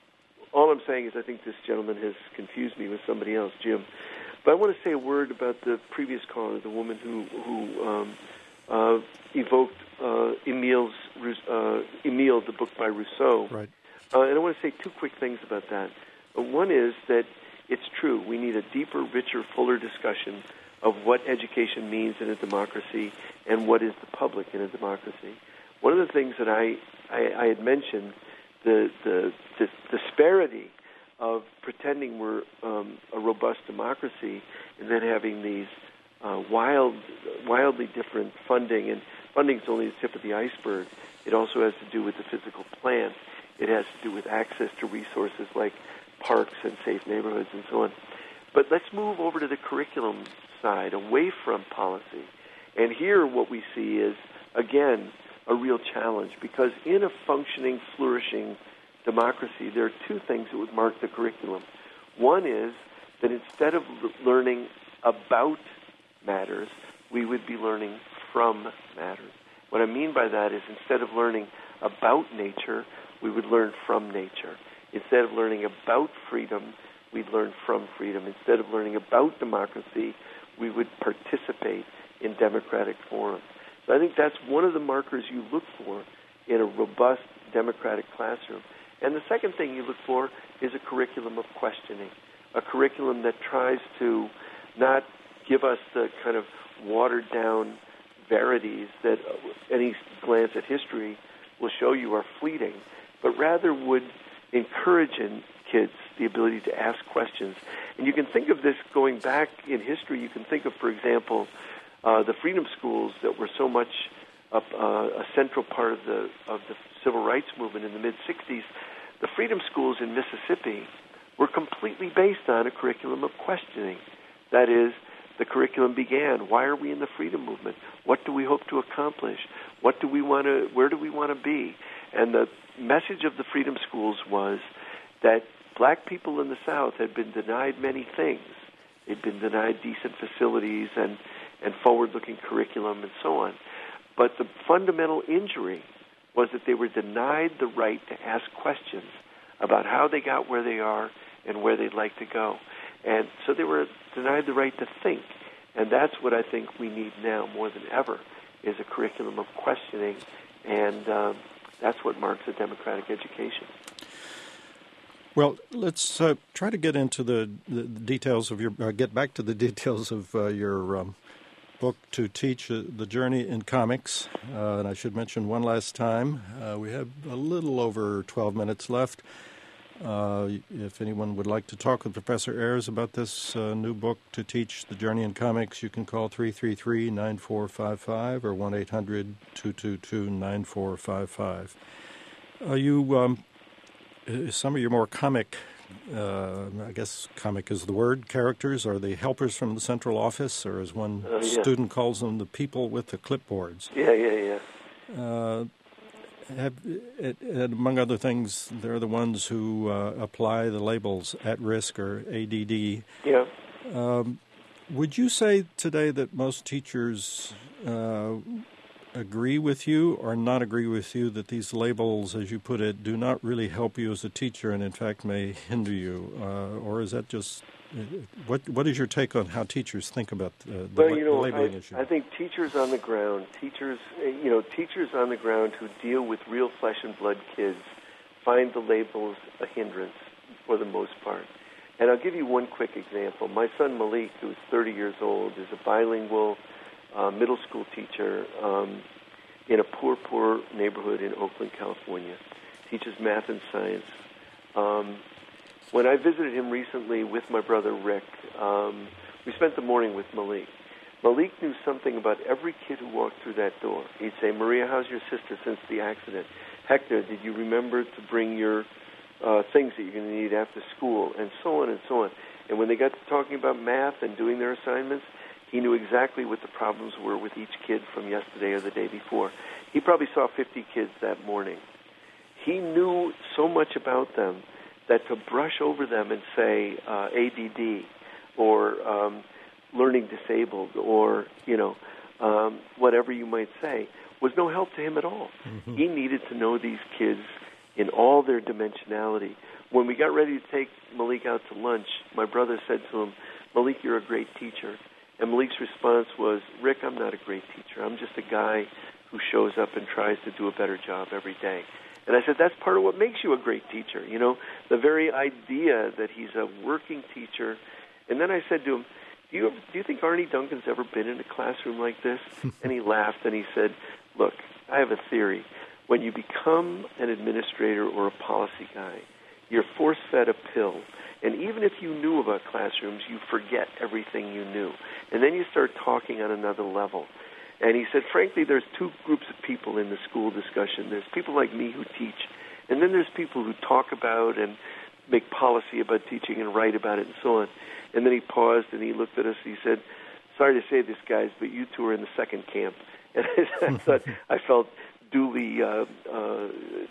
all I'm saying is I think this gentleman has confused me with somebody else, Jim. But I want to say a word about the previous caller, the woman who who um, uh, evoked uh, Emile's uh, Emile, the book by Rousseau. Right. Uh, and I want to say two quick things about that. Uh, one is that it's true. We need a deeper, richer, fuller discussion of what education means in a democracy and what is the public in a democracy. One of the things that I, I, I had mentioned, the, the, the disparity of pretending we're um, a robust democracy and then having these uh, wild, wildly different funding. And funding is only the tip of the iceberg. It also has to do with the physical plant. It has to do with access to resources like parks and safe neighborhoods and so on. But let's move over to the curriculum side, away from policy. And here what we see is, again, a real challenge, because in a functioning, flourishing democracy, there are two things that would mark the curriculum. One is that instead of learning about matters, we would be learning from matters. What I mean by that is instead of learning about nature, we would learn from nature. Instead of learning about freedom, we'd learn from freedom. Instead of learning about democracy, we would participate in democratic forums. So I think that's one of the markers you look for in a robust democratic classroom. And the second thing you look for is a curriculum of questioning, a curriculum that tries to not give us the kind of watered-down verities that any glance at history will show you are fleeting, but rather would encourage in kids the ability to ask questions. And you can think of this going back in history. You can think of, for example, uh, the freedom schools that were so much a, uh, a central part of the of the civil rights movement in the mid-sixties. The freedom schools in Mississippi were completely based on a curriculum of questioning. That is, the curriculum began, why are we in the freedom movement? What do we hope to accomplish? What do we want to, where do we want to be? And the message of the freedom schools was that black people in the South had been denied many things. They'd been denied decent facilities and, and forward-looking curriculum and so on. But the fundamental injury was that they were denied the right to ask questions about how they got where they are and where they'd like to go. And so they were denied the right to think. And that's what I think we need now more than ever, is a curriculum of questioning, and um, that's what marks a democratic education. Well, let's uh, try to get into the, the details of your, uh, get back to the details of uh, your um, book to teach uh, The Journey in Comics. Uh, and I should mention one last time, uh, we have a little over twelve minutes left. Uh, if anyone would like to talk with Professor Ayers about this uh, new book to teach The Journey in Comics, you can call three three three, nine four five five or one eight hundred, two two two, nine four five five. Uh, you, um, some of your more comic, uh, I guess comic is the word, characters are the helpers from the central office, or as one uh, yeah. student calls them, the people with the clipboards. Yeah, yeah, yeah. Uh, Have, and among other things, they're the ones who uh, apply the labels at risk or A D D. Yeah. Um, would you say today that most teachers uh, agree with you or not agree with you that these labels, as you put it, do not really help you as a teacher and in fact may hinder you? Uh, or is that just... What What is your take on how teachers think about uh, the well, you know, labeling I, issue? I think teachers on the ground, teachers, you know, teachers on the ground who deal with real flesh and blood kids find the labels a hindrance for the most part. And I'll give you one quick example. My son Malik, who is thirty years old, is a bilingual uh, middle school teacher um, in a poor, poor neighborhood in Oakland, California. Teaches math and science. Um, When I visited him recently with my brother Rick, um, we spent the morning with Malik. Malik knew something about every kid who walked through that door. He'd say, Maria, how's your sister since the accident? Hector, did you remember to bring your uh, things that you're going to need after school? And so on and so on. And when they got to talking about math and doing their assignments, he knew exactly what the problems were with each kid from yesterday or the day before. He probably saw fifty kids that morning. He knew so much about them that to brush over them and say uh, A D D or um, learning disabled or, you know, um, whatever you might say, was no help to him at all. Mm-hmm. He needed to know these kids in all their dimensionality. When we got ready to take Malik out to lunch, my brother said to him, Malik, you're a great teacher. And Malik's response was, Rick, I'm not a great teacher. I'm just a guy who shows up and tries to do a better job every day. And I said, that's part of what makes you a great teacher, you know, the very idea that he's a working teacher. And then I said to him, do you, do you think Arnie Duncan's ever been in a classroom like this? And he laughed and he said, look, I have a theory. When you become an administrator or a policy guy, you're force-fed a pill. And even if you knew about classrooms, you forget everything you knew. And then you start talking on another level. And he said, frankly, there's two groups of people in the school discussion. There's people like me who teach, and then there's people who talk about and make policy about teaching and write about it and so on. And then he paused and he looked at us and he said, sorry to say this, guys, but you two are in the second camp. And I thought I felt duly, uh, uh,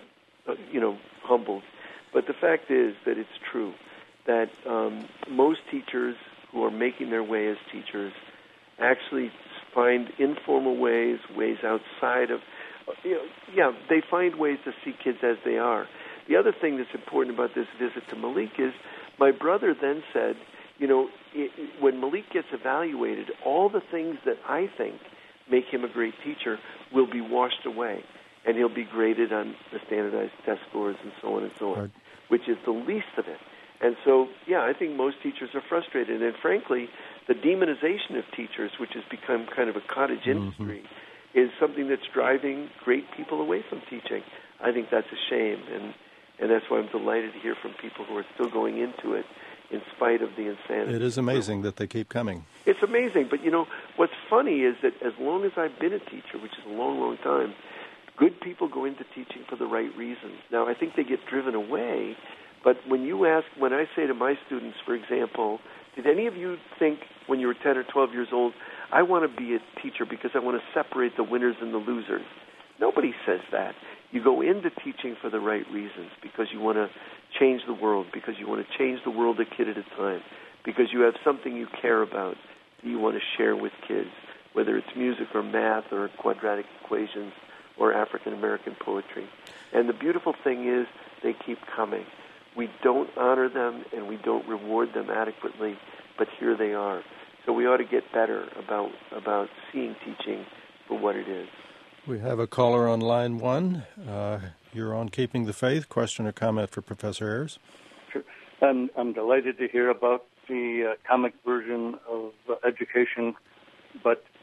you know, humbled. But the fact is that it's true that um, most teachers who are making their way as teachers actually find informal ways, ways outside of, you know, yeah, they find ways to see kids as they are. The other thing that's important about this visit to Malik is my brother then said, you know, it, when Malik gets evaluated, all the things that I think make him a great teacher will be washed away, and he'll be graded on the standardized test scores and so on and so on, right, which is the least of it. And so, yeah, I think most teachers are frustrated. And frankly, the demonization of teachers, which has become kind of a cottage industry, mm-hmm. is something that's driving great people away from teaching. I think that's a shame, and, and that's why I'm delighted to hear from people who are still going into it in spite of the insanity. It is amazing that they keep coming. It's amazing, but, you know, what's funny is that as long as I've been a teacher, which is a long, long time, good people go into teaching for the right reasons. Now, I think they get driven away. But when you ask, when I say to my students, for example, did any of you think when you were ten or twelve years old, I want to be a teacher because I want to separate the winners and the losers? Nobody says that. You go into teaching for the right reasons, because you want to change the world, because you want to change the world a kid at a time, because you have something you care about that you want to share with kids, whether it's music or math or quadratic equations or African American poetry. And the beautiful thing is they keep coming. We don't honor them and we don't reward them adequately, but here they are. So we ought to get better about about seeing teaching for what it is. We have a caller on line one. Uh, you're on Keeping the Faith. Question or comment for Professor Ayers? Sure. I'm, I'm delighted to hear about the uh, comic version of uh, education, but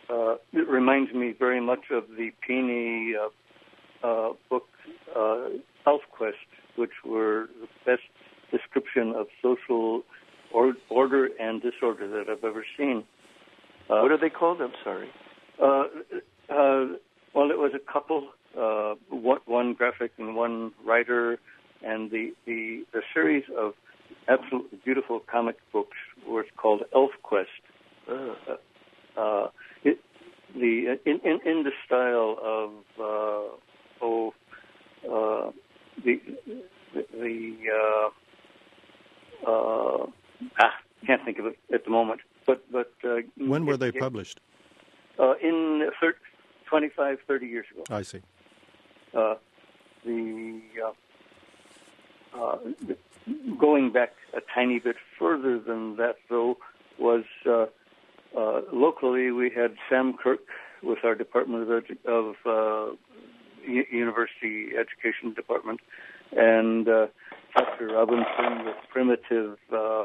uh, it reminds me very much of the Peony uh, uh, book, uh, ElfQuest, which were the best description of social or- order and disorder that I've ever seen. Uh, what are they called? I'm sorry. Uh, uh, well, it was a couple, uh, one, one graphic and one writer, and the, the, the series of absolutely beautiful comic books was called ElfQuest. Uh. Uh, uh, it, the in, in in the style of uh, oh uh, the the, the uh, uh, ah can't think of it at the moment. But but uh, when were they it, published? Uh, in thirty, twenty-five, thirty years ago. I see. Uh, the uh, uh, going back a tiny bit further than that, though, was uh, uh, locally we had Sam Kirk with our Department of, Edu- of uh, U- University Education Department, and uh, Doctor Robinson with Primitive uh,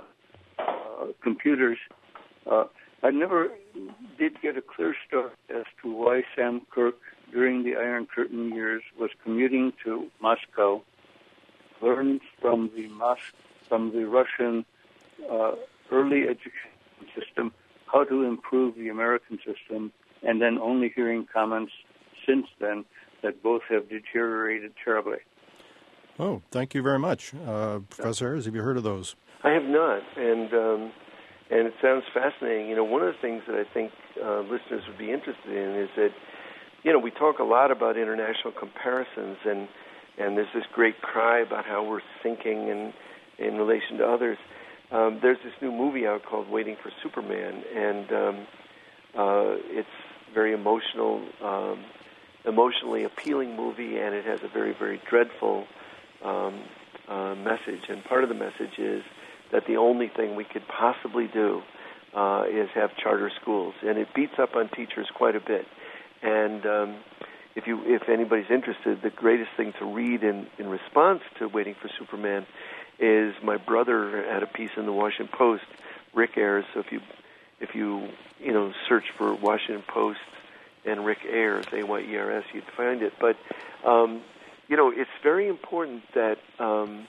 uh, Computers. Uh, I never did get a clear start as to why Sam Kirk, during the Iron Curtain years, was commuting to Moscow, learned from the Mos- from the Russian uh, early education system how to improve the American system, and then only hearing comments since then that both have deteriorated terribly. Oh, thank you very much. Uh, Professor Ayers, have you heard of those? I have not, and um, and it sounds fascinating. You know, one of the things that I think uh, listeners would be interested in is that, you know, we talk a lot about international comparisons, and and there's this great cry about how we're sinking in, in relation to others. Um, there's this new movie out called Waiting for Superman, and um, uh, it's very emotional, um, emotionally appealing movie, and it has a very, very dreadful um, uh, message. And part of the message is that the only thing we could possibly do uh, is have charter schools, and it beats up on teachers quite a bit. And um, if you, if anybody's interested, the greatest thing to read in, in response to Waiting for Superman is my brother had a piece in the Washington Post, Rick Ayers. So if you, if you, you know, search for Washington Post and Rick Ayers, A Y E R S, you'd find it. But um, you know, it's very important that um,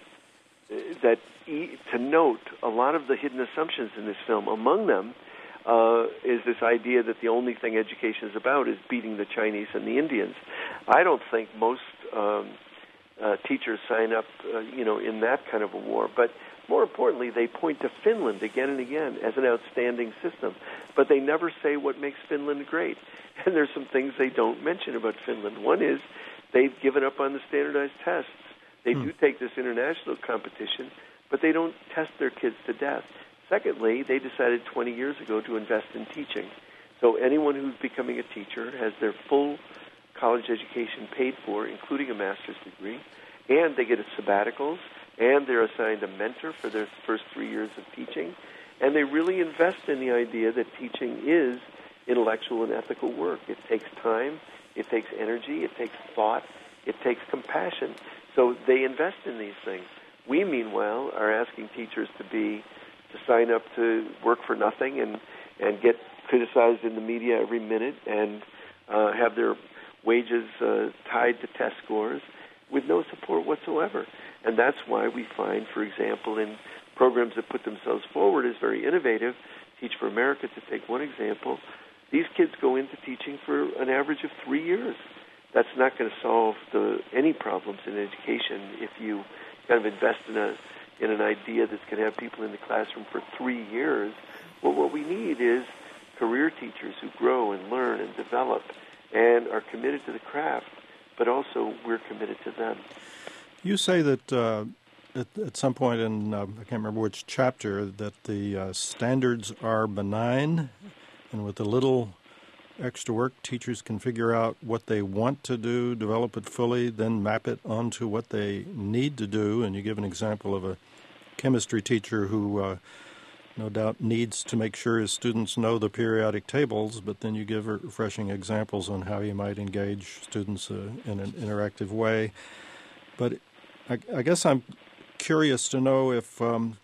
that e- to note a lot of the hidden assumptions in this film. Among them uh, is this idea that the only thing education is about is beating the Chinese and the Indians. I don't think most um, uh, teachers sign up, uh, you know, in that kind of a war. But more importantly, they point to Finland again and again as an outstanding system. But they never say what makes Finland great. And there's some things they don't mention about Finland. One is they've given up on the standardized tests. They hmm. do take this international competition, but they don't test their kids to death. Secondly, they decided twenty years ago to invest in teaching. So anyone who's becoming a teacher has their full college education paid for, including a master's degree, and they get a sabbaticals, and they're assigned a mentor for their first three years of teaching, and they really invest in the idea that teaching is intellectual and ethical work. It takes time, it takes energy, it takes thought, it takes compassion. So they invest in these things. We, meanwhile, are asking teachers to be to sign up to work for nothing and, and get criticized in the media every minute and uh, have their wages uh, tied to test scores with no support whatsoever. And that's why we find, for example, in programs that put themselves forward as very innovative, Teach for America, to take one example, these kids go into teaching for an average of three years. That's not going to solve the, any problems in education if you kind of invest in a in an idea that's going to have people in the classroom for three years. Well, what we need is career teachers who grow and learn and develop and are committed to the craft, but also we're committed to them. You say that uh, at, at some point in, uh, I can't remember which chapter, that the uh, standards are benign, and with a little extra work, teachers can figure out what they want to do, develop it fully, then map it onto what they need to do. And you give an example of a chemistry teacher who uh, no doubt needs to make sure his students know the periodic tables, but then you give refreshing examples on how you might engage students uh, in an interactive way. But I, I guess I'm curious to know if um,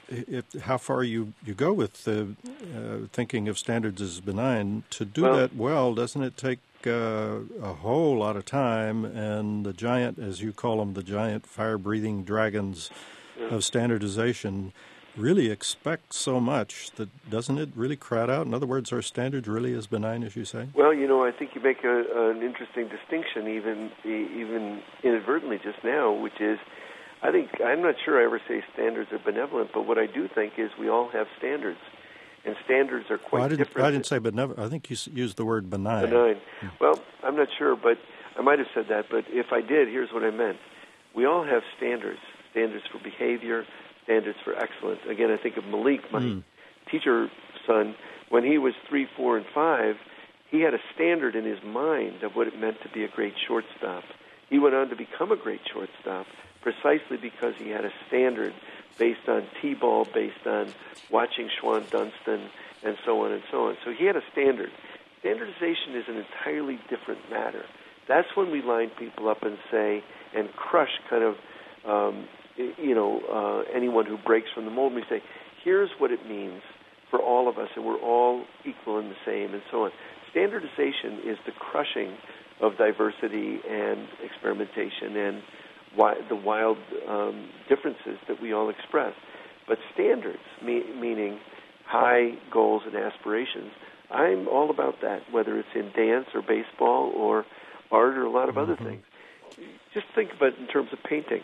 if, how far you, you go with uh, uh, thinking of standards as benign. To do well, that well, doesn't it take uh, a whole lot of time? And the giant, as you call them, the giant fire-breathing dragons yeah. of standardization really expect so much that doesn't it really crowd out? In other words, are standards really as benign as you say? Well, you know, I think you make a, an interesting distinction, even even inadvertently just now, which is, I think, I'm not sure I ever say standards are benevolent, but what I do think is we all have standards, and standards are quite well, I didn't, different. I didn't say benevolent. I think you used the word benign. Benign. Hmm. Well, I'm not sure, but I might have said that, but if I did, here's what I meant. We all have standards, standards for behavior, standards for excellence. Again, I think of Malik, my mm. teacher son, when he was three, four, and five, he had a standard in his mind of what it meant to be a great shortstop. He went on to become a great shortstop precisely because he had a standard based on T-ball, based on watching Schwan Dunston, and so on and so on. So he had a standard. Standardization is an entirely different matter. That's when we line people up and say, and crush kind of, um, you know, uh, anyone who breaks from the mold. We say, here's what it means for all of us, and we're all equal and the same, and so on. Standardization is the crushing of diversity and experimentation and wi- the wild um, differences that we all express. But standards, me- meaning high goals and aspirations, I'm all about that, whether it's in dance or baseball or art or a lot of mm-hmm. other things. Just think about it in terms of painting.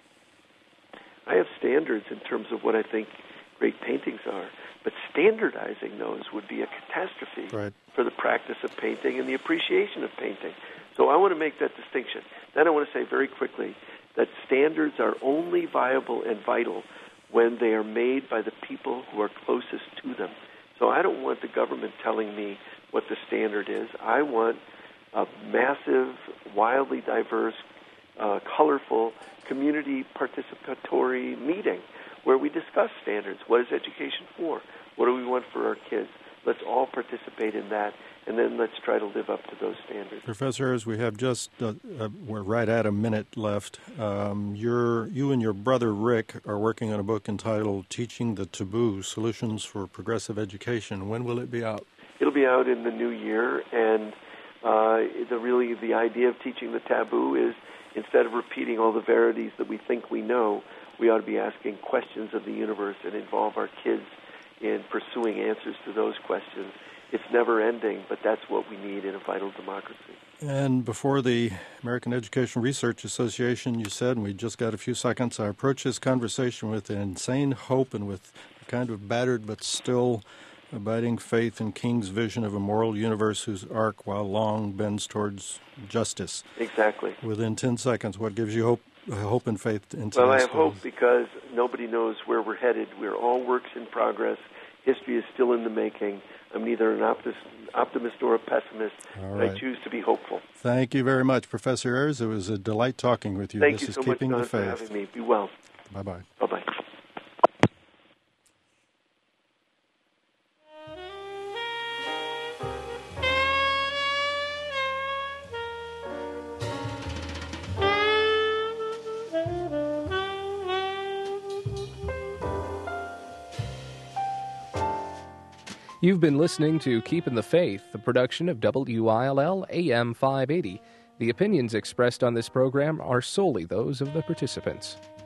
I have standards in terms of what I think great paintings are, but standardizing those would be a catastrophe right. for the practice of painting and the appreciation of painting. So I want to make that distinction. Then I want to say very quickly that standards are only viable and vital when they are made by the people who are closest to them. So I don't want the government telling me what the standard is. I want a massive, wildly diverse, uh, colorful, community participatory meeting where we discuss standards. What is education for? What do we want for our kids? Let's all participate in that, and then let's try to live up to those standards. Professor Ayers, we have just, uh, uh, we're right at a minute left. Um, you're, you and your brother Rick are working on a book entitled Teaching the Taboo, Solutions for Progressive Education. When will it be out? It'll be out in the new year, and uh, the really the idea of teaching the taboo is instead of repeating all the verities that we think we know, we ought to be asking questions of the universe and involve our kids in pursuing answers to those questions. It's never ending, but that's what we need in a vital democracy. And before the American Education Research Association, you said, and we just got a few seconds, I approach this conversation with an insane hope and with a kind of battered but still abiding faith in King's vision of a moral universe whose arc, while long, bends towards justice. Exactly. Within ten seconds, what gives you hope hope and faith in today's Well, I have schools? hope because nobody knows where we're headed. We're all works in progress. History is still in the making. I'm neither an optimist, optimist nor a pessimist. All right. right. I choose to be hopeful. Thank you very much, Professor Ayers. It was a delight talking with you. Thank this you is so Keeping much, Don, the for Faith. having me. Be well. Bye-bye. Bye-bye. You've been listening to Keeping the Faith, a production of W I L L A M five eighty. The opinions expressed on this program are solely those of the participants.